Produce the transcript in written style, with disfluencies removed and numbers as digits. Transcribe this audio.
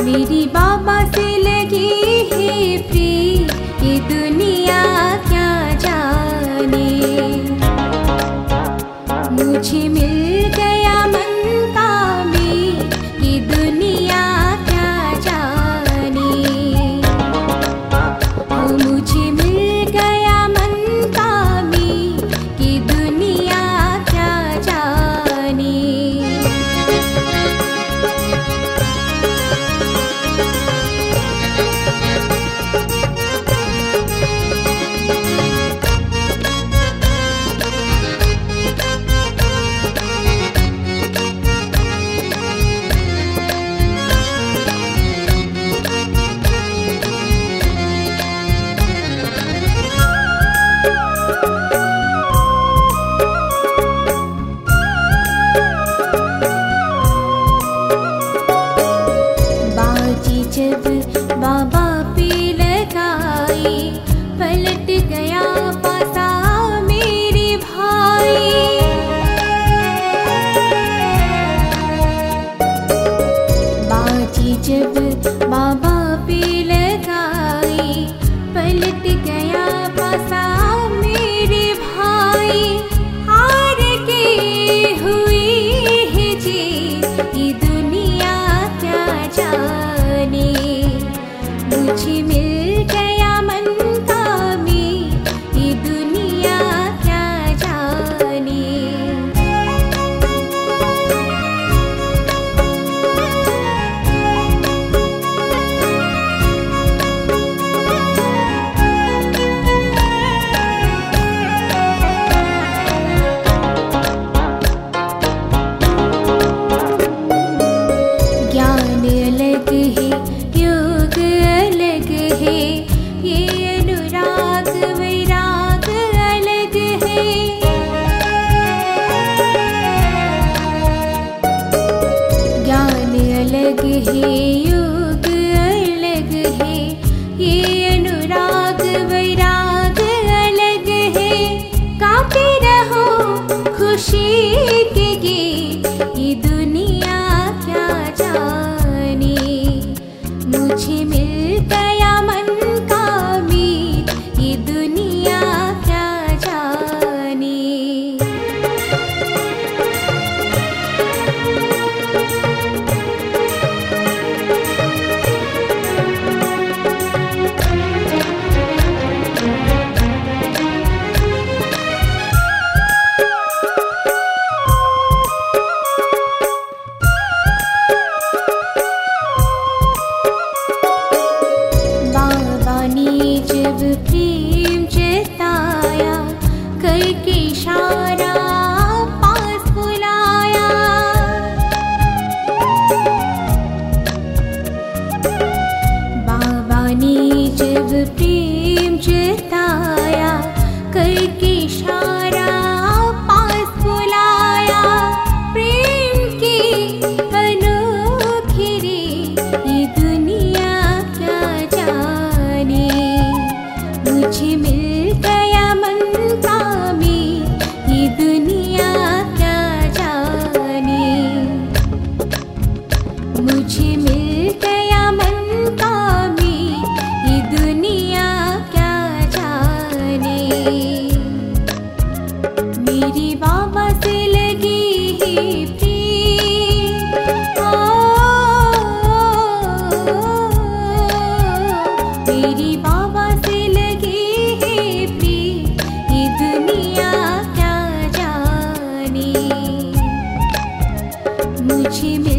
मेरी बाबा से लगी है प्रीत, ये दुनिया क्या जाने। मुझे मिल गया मन का मीत, ये दुनिया क्या जाने। ओ मुझे मिल गया मन का मीत, ये दुनिया क्या जाने। जब बाबा पे लगाई, पलट गया पासा मेरे भाई। बाजी जब बाबा पे लगाई, पलट गया पासा मेरे भाई। हार के हुई है जी ये दुनिया क्या जाने। मुझे मिल गया मन का मीत, ये दुनिया क्या जाने। ज्ञान अलग है, योग अलग है, ये अनुराग वैराग अलग है। ज्ञान अलग है, योग अलग है, ये अनुराग वैराग अलग है। गाते रहो खुशी के गीत, ये दुनिया क्या जाने। मुझे मिल गया मन का मीत, ये दुनिया क्या जाने। जब प्रेम जताया, करके इशारा पास बुलाया। बाबा ने जब प्रेम जताया, करके इशारा पास बुलाया। प्रेम की अनोखी रीत, ये दुनिया क्या जाने। मुझे मिल गया मन का मीत, ये दुनिया क्या जाने। मुझे मिल गया मन का मीत, ये दुनिया क्या जाने। मेरी बाबा से लगी है प्रीत, मेरी बाबा से लगी है प्रीत, ये दुनिया क्या जाने। मुझे